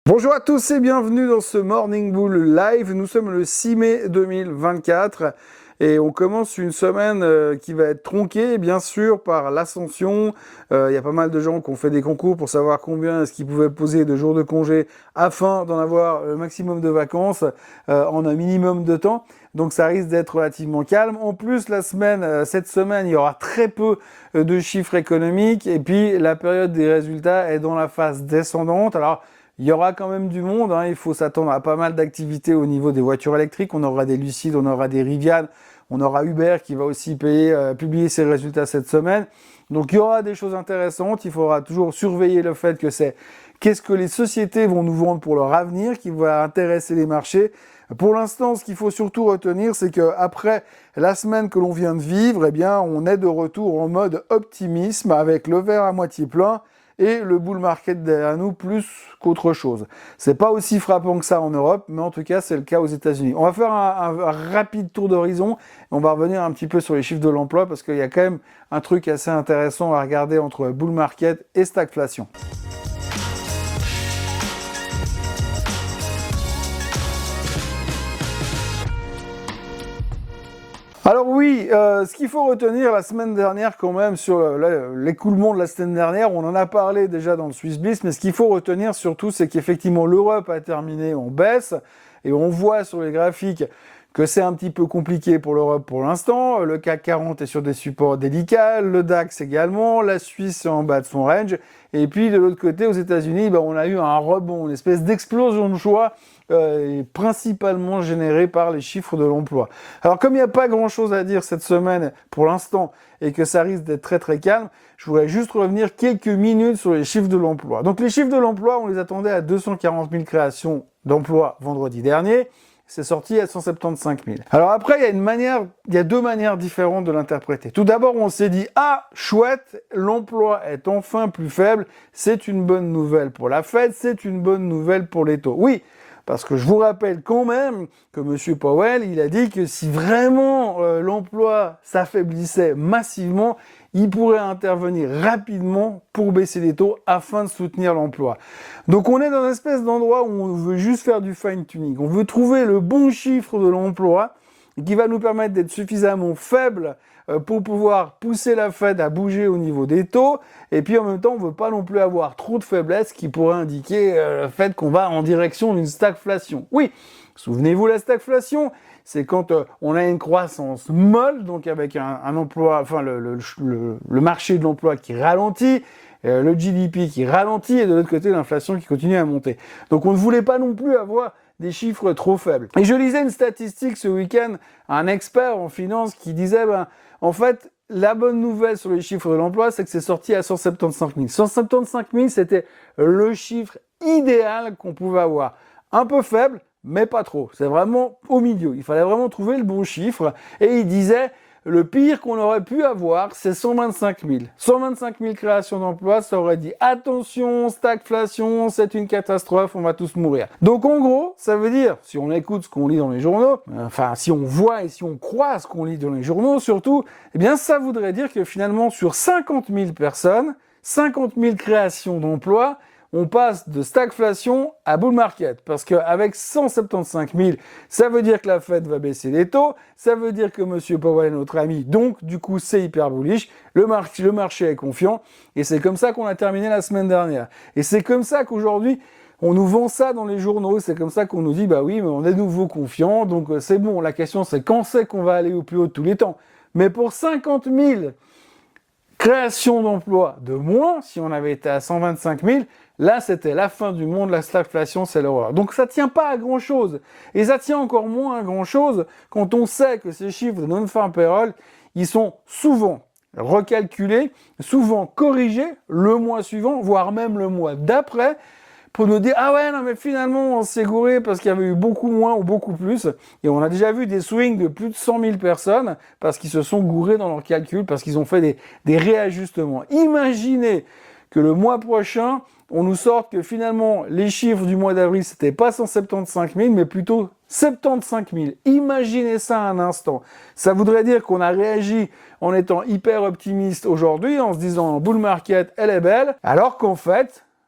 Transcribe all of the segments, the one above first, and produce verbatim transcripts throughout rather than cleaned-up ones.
Bonjour à tous et bienvenue dans ce Morning Bull Live. Nous sommes le six mai deux mille vingt-quatre et on commence une semaine euh, qui va être tronquée bien sûr par l'ascension. Euh, il y a pas mal de gens qui ont fait des concours pour savoir combien est-ce qu'ils pouvaient poser de jours de congé afin d'en avoir le maximum de vacances euh, en un minimum de temps. Donc ça risque d'être relativement calme. En plus, la semaine, euh, cette semaine, il y aura très peu euh, de chiffres économiques et puis la période des résultats est dans la phase descendante. Alors il y aura quand même du monde, hein. Il faut s'attendre à pas mal d'activités au niveau des voitures électriques. On aura des Lucid, on aura des Rivian, on aura Uber qui va aussi payer, euh, publier ses résultats cette semaine. Donc il y aura des choses intéressantes. Il faudra toujours surveiller le fait que c'est qu'est-ce que les sociétés vont nous vendre pour leur avenir, qui va intéresser les marchés. Pour l'instant, ce qu'il faut surtout retenir, c'est que après la semaine que l'on vient de vivre, eh bien, on est de retour en mode optimisme avec le verre à moitié plein et le bull market derrière nous plus qu'autre chose. C'est pas aussi frappant que ça en Europe, mais en tout cas, c'est le cas aux États-Unis. On va faire un, un, un rapide tour d'horizon. On va revenir un petit peu sur les chiffres de l'emploi parce qu'il y a quand même un truc assez intéressant à regarder entre bull market et stagflation. Alors oui, euh, ce qu'il faut retenir la semaine dernière quand même sur l'écoulement de la semaine dernière, on en a parlé déjà dans le Swiss Bliss, mais ce qu'il faut retenir surtout, c'est qu'effectivement l'Europe a terminé en baisse et on voit sur les graphiques que c'est un petit peu compliqué pour l'Europe pour l'instant. Le C A C quarante est sur des supports délicats, le DAX également, la Suisse est en bas de son range. Et puis de l'autre côté, aux États-Unis, ben, on a eu un rebond, une espèce d'explosion de joie, euh, principalement générée par les chiffres de l'emploi. Alors comme il n'y a pas grand-chose à dire cette semaine pour l'instant et que ça risque d'être très très calme, je voudrais juste revenir quelques minutes sur les chiffres de l'emploi. Donc les chiffres de l'emploi, on les attendait à deux cent quarante mille créations d'emplois vendredi dernier. C'est sorti à cent soixante-quinze mille. Alors après, il y a une manière, il y a deux manières différentes de l'interpréter. Tout d'abord, on s'est dit, ah, chouette, l'emploi est enfin plus faible, c'est une bonne nouvelle pour la Fed, c'est une bonne nouvelle pour les taux. Oui, parce que je vous rappelle quand même que M. Powell, il a dit que si vraiment euh, l'emploi s'affaiblissait massivement, il pourrait intervenir rapidement pour baisser les taux afin de soutenir l'emploi. Donc on est dans une espèce d'endroit où on veut juste faire du fine-tuning. On veut trouver le bon chiffre de l'emploi qui va nous permettre d'être suffisamment faible pour pouvoir pousser la Fed à bouger au niveau des taux. Et puis en même temps, on ne veut pas non plus avoir trop de faiblesse qui pourrait indiquer le fait qu'on va en direction d'une stagflation. Oui, souvenez-vous la stagflation, c'est quand euh, on a une croissance molle, donc avec un, un emploi, enfin le, le, le, le marché de l'emploi qui ralentit, euh, le G D P qui ralentit, et de l'autre côté l'inflation qui continue à monter. Donc on ne voulait pas non plus avoir des chiffres trop faibles. Et je lisais une statistique ce week-end, un expert en finance qui disait, ben, en fait, la bonne nouvelle sur les chiffres de l'emploi, c'est que c'est sorti à cent soixante-quinze mille. cent soixante-quinze mille, c'était le chiffre idéal qu'on pouvait avoir. Un peu faible, mais pas trop. C'est vraiment au milieu. Il fallait vraiment trouver le bon chiffre. Et il disait, le pire qu'on aurait pu avoir, c'est cent vingt-cinq mille. cent vingt-cinq mille créations d'emplois, ça aurait dit, attention, stagflation, c'est une catastrophe, on va tous mourir. Donc en gros, ça veut dire, si on écoute ce qu'on lit dans les journaux, enfin, si on voit et si on croit ce qu'on lit dans les journaux, surtout, eh bien, ça voudrait dire que finalement, sur cinquante mille personnes, cinquante mille créations d'emplois, on passe de stagflation à bull market. Parce qu'avec cent soixante-quinze mille, ça veut dire que la Fed va baisser les taux, ça veut dire que M. Powell est notre ami, donc du coup c'est hyper bullish, le, mar- le marché est confiant, et c'est comme ça qu'on a terminé la semaine dernière. Et c'est comme ça qu'aujourd'hui, on nous vend ça dans les journaux, c'est comme ça qu'on nous dit, bah oui, mais on est de nouveau confiant, donc c'est bon, la question c'est quand c'est qu'on va aller au plus haut de tous les temps. Mais pour cinquante mille créations d'emplois de moins, si on avait été à cent vingt-cinq mille, là, c'était la fin du monde, la stagflation, c'est l'horreur. Donc ça tient pas à grand-chose. Et ça tient encore moins à grand-chose quand on sait que ces chiffres de non-farm payroll, ils sont souvent recalculés, souvent corrigés le mois suivant, voire même le mois d'après, pour nous dire « Ah ouais, non mais finalement, on s'est gouré parce qu'il y avait eu beaucoup moins ou beaucoup plus. » Et on a déjà vu des swings de plus de cent mille personnes parce qu'ils se sont gourés dans leurs calculs, parce qu'ils ont fait des, des réajustements. Imaginez que le mois prochain, on nous sorte que finalement, les chiffres du mois d'avril, c'était pas cent soixante-quinze mille, mais plutôt soixante-quinze mille. Imaginez ça un instant. Ça voudrait dire qu'on a réagi en étant hyper optimiste aujourd'hui, en se disant « bull market, elle est belle », alors qu'en fait,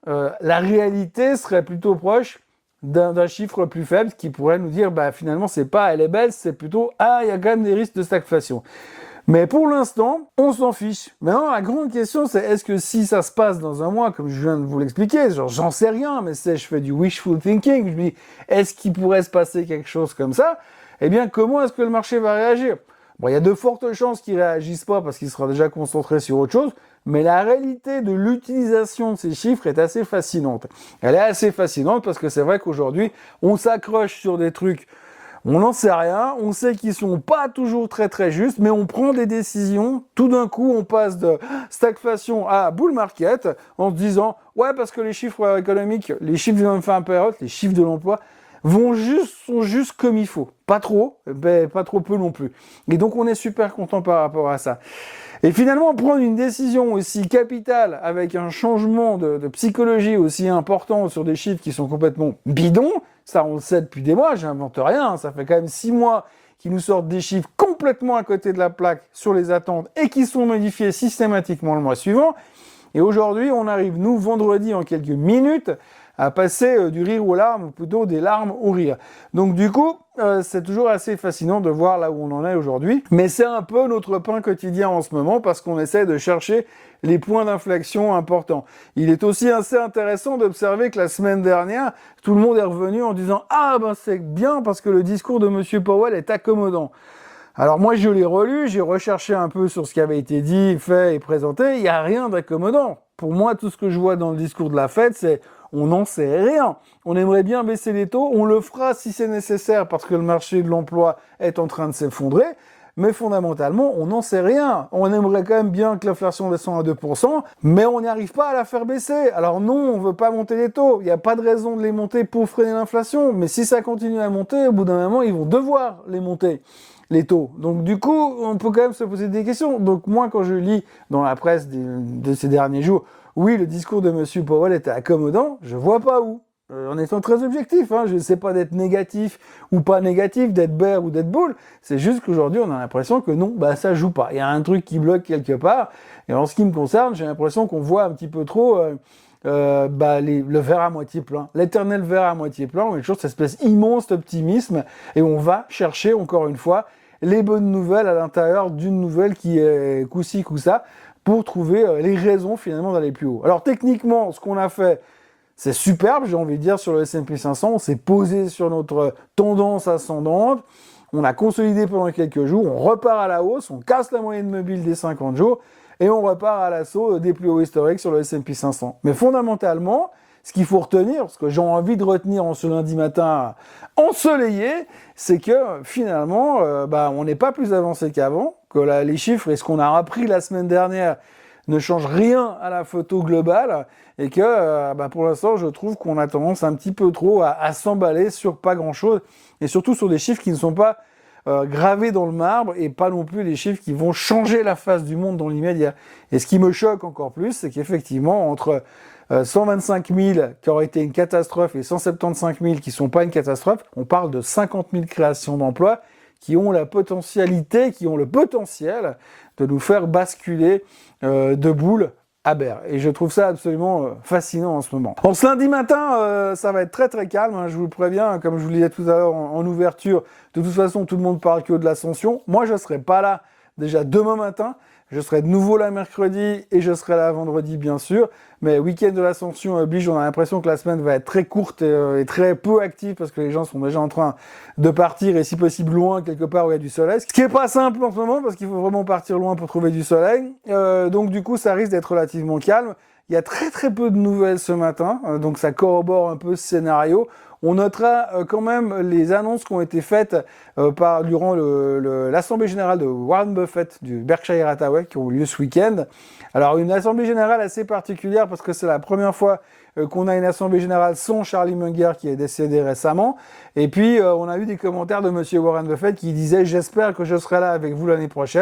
euh, la réalité serait plutôt proche d'un, d'un chiffre plus faible qui pourrait nous dire, bah, finalement, c'est pas elle est belle, c'est plutôt, ah, il y a quand même des risques de stagflation. Mais pour l'instant, on s'en fiche. Maintenant, la grande question, c'est est-ce que si ça se passe dans un mois, comme je viens de vous l'expliquer, genre j'en sais rien, mais c'est, je fais du wishful thinking, je me dis, est-ce qu'il pourrait se passer quelque chose comme ça? Eh bien, comment est-ce que le marché va réagir? Bon, il y a de fortes chances qu'il réagisse pas parce qu'il sera déjà concentré sur autre chose, mais la réalité de l'utilisation de ces chiffres est assez fascinante. Elle est assez fascinante parce que c'est vrai qu'aujourd'hui, on s'accroche sur des trucs, on n'en sait rien, on sait qu'ils sont pas toujours très très justes, mais on prend des décisions, tout d'un coup on passe de stagflation à bull market en se disant ouais parce que les chiffres économiques, les chiffres du non-farm payroll, les chiffres de l'emploi vont juste, sont juste comme il faut. Pas trop, ben pas trop peu non plus. Et donc on est super content par rapport à ça. Et finalement, prendre une décision aussi capitale avec un changement de, de psychologie aussi important sur des chiffres qui sont complètement bidons, ça on le sait depuis des mois, j'invente rien, ça fait quand même six mois qu'ils nous sortent des chiffres complètement à côté de la plaque sur les attentes et qui sont modifiés systématiquement le mois suivant. Et aujourd'hui, on arrive, nous, vendredi, en quelques minutes, à passer euh, du rire aux larmes, ou plutôt des larmes au rire. Donc du coup, euh, c'est toujours assez fascinant de voir là où on en est aujourd'hui, mais c'est un peu notre pain quotidien en ce moment, parce qu'on essaie de chercher les points d'inflexion importants. Il est aussi assez intéressant d'observer que la semaine dernière, tout le monde est revenu en disant « Ah ben c'est bien, parce que le discours de Monsieur Powell est accommodant ». Alors moi je l'ai relu, j'ai recherché un peu sur ce qui avait été dit, fait et présenté, il n'y a rien d'accommodant. Pour moi, tout ce que je vois dans le discours de la Fed, c'est on n'en sait rien. On aimerait bien baisser les taux, on le fera si c'est nécessaire parce que le marché de l'emploi est en train de s'effondrer, mais fondamentalement, on n'en sait rien. On aimerait quand même bien que l'inflation descende à deux pour cent, mais on n'y arrive pas à la faire baisser. Alors non, on veut pas monter les taux. Il n'y a pas de raison de les monter pour freiner l'inflation, mais si ça continue à monter, au bout d'un moment, ils vont devoir les monter, les taux. Donc du coup, on peut quand même se poser des questions. Donc moi, quand je lis dans la presse de, de ces derniers jours, oui, le discours de Monsieur Powell était accommodant, je vois pas où. Euh, en étant très objectif, hein, je ne sais pas d'être négatif ou pas négatif, d'être bear ou d'être bull, c'est juste qu'aujourd'hui on a l'impression que non, bah ça joue pas. Il y a un truc qui bloque quelque part, et en ce qui me concerne, j'ai l'impression qu'on voit un petit peu trop euh, euh, bah, les, le verre à moitié plein, l'éternel verre à moitié plein, on est toujours cette espèce immense d'optimisme, et on va chercher encore une fois les bonnes nouvelles à l'intérieur d'une nouvelle qui est coup-ci, coup-ça, pour trouver euh, les raisons finalement d'aller plus haut. Alors techniquement, ce qu'on a fait, c'est superbe, j'ai envie de dire, sur le S and P cinq cents, on s'est posé sur notre tendance ascendante, on a consolidé pendant quelques jours, on repart à la hausse, on casse la moyenne mobile des cinquante jours, et on repart à l'assaut des plus hauts historiques sur le S and P cinq cents. Mais fondamentalement, ce qu'il faut retenir, ce que j'ai envie de retenir en ce lundi matin ensoleillé, c'est que finalement, euh, bah, on n'est pas plus avancé qu'avant, que la, les chiffres et ce qu'on a appris la semaine dernière ne changent rien à la photo globale, et que euh, bah, pour l'instant, je trouve qu'on a tendance un petit peu trop à, à s'emballer sur pas grand-chose, et surtout sur des chiffres qui ne sont pas euh, gravés dans le marbre, et pas non plus des chiffres qui vont changer la face du monde dans l'immédiat. Et ce qui me choque encore plus, c'est qu'effectivement, entre cent vingt-cinq mille qui auraient été une catastrophe et cent soixante-quinze mille qui ne sont pas une catastrophe, on parle de cinquante mille créations d'emplois qui ont la potentialité, qui ont le potentiel de nous faire basculer euh, de boule à bear. Et je trouve ça absolument euh, fascinant en ce moment. En ce lundi matin, euh, ça va être très très calme, hein, je vous le préviens, comme je vous le disais tout à l'heure en, en ouverture, de toute façon tout le monde parle que de l'ascension. Moi je ne serai pas là déjà demain matin, je serai de nouveau là mercredi et je serai là vendredi bien sûr, mais week-end de l'ascension oblige, on a l'impression que la semaine va être très courte et, euh, et très peu active parce que les gens sont déjà en train de partir et si possible loin quelque part où il y a du soleil, ce qui est pas simple en ce moment parce qu'il faut vraiment partir loin pour trouver du soleil, euh, donc du coup ça risque d'être relativement calme. Il y a très très peu de nouvelles ce matin, euh, donc ça corrobore un peu ce scénario. On notera euh, quand même les annonces qui ont été faites euh, par, durant le, le, l'Assemblée Générale de Warren Buffett du Berkshire Hathaway qui ont eu lieu ce week-end. Alors une Assemblée Générale assez particulière parce que c'est la première fois euh, qu'on a une Assemblée Générale sans Charlie Munger qui est décédé récemment. Et puis euh, on a eu des commentaires de Monsieur Warren Buffett qui disait « J'espère que je serai là avec vous l'année prochaine ».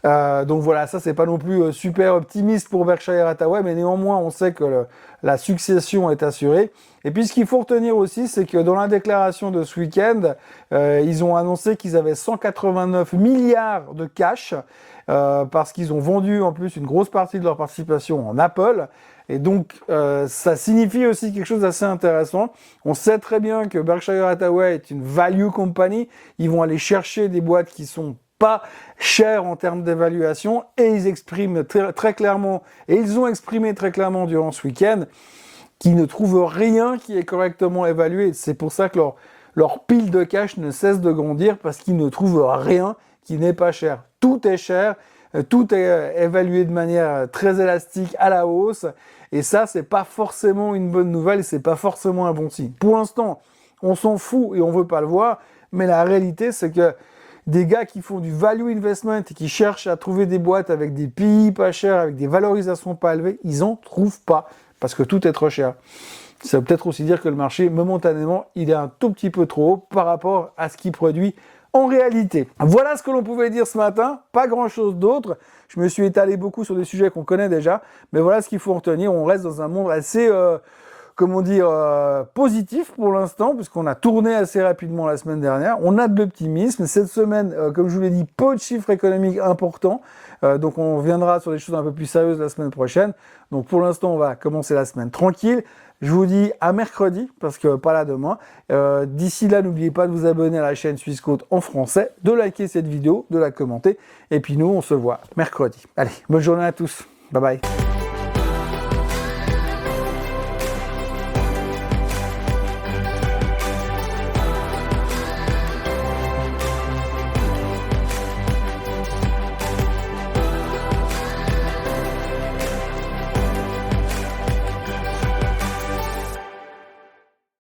Euh, donc voilà, ça c'est pas non plus euh, super optimiste pour Berkshire Hathaway, mais néanmoins on sait que le, la succession est assurée. Et puis ce qu'il faut retenir aussi, c'est que dans la déclaration de ce week-end, euh, ils ont annoncé qu'ils avaient cent quatre-vingt-neuf milliards de cash, euh, parce qu'ils ont vendu en plus une grosse partie de leur participation en Apple. Et donc, euh, ça signifie aussi quelque chose d'assez intéressant. On sait très bien que Berkshire Hathaway est une value company. Ils vont aller chercher des boîtes qui sont pas chères en termes d'évaluation, et ils expriment très, très clairement, et ils ont exprimé très clairement durant ce week-end, qu'ils ne trouvent rien qui est correctement évalué. C'est pour ça que leur, leur pile de cash ne cesse de grandir, parce qu'ils ne trouvent rien qui n'est pas cher. Tout est cher, tout est évalué de manière très élastique à la hausse, et ça, c'est pas forcément une bonne nouvelle, c'est pas forcément un bon signe. Pour l'instant, on s'en fout et on veut pas le voir, mais la réalité, c'est que des gars qui font du value investment et qui cherchent à trouver des boîtes avec des P I pas chers, avec des valorisations pas élevées, ils en trouvent pas, parce que tout est trop cher. Ça veut peut-être aussi dire que le marché, momentanément, il est un tout petit peu trop haut par rapport à ce qu'il produit en réalité. Voilà ce que l'on pouvait dire ce matin, pas grand-chose d'autre. Je me suis étalé beaucoup sur des sujets qu'on connaît déjà, mais voilà ce qu'il faut retenir. On reste dans un monde assez... Euh, comment dire, euh, positif pour l'instant, puisqu'on a tourné assez rapidement la semaine dernière. On a de l'optimisme. Cette semaine, euh, comme je vous l'ai dit, peu de chiffres économiques importants. Euh, donc on reviendra sur des choses un peu plus sérieuses la semaine prochaine. Donc pour l'instant, on va commencer la semaine tranquille. Je vous dis à mercredi, parce que pas là demain. Euh, D'ici là, n'oubliez pas de vous abonner à la chaîne Swissquote en français, de liker cette vidéo, de la commenter. Et puis nous, on se voit mercredi. Allez, bonne journée à tous. Bye bye.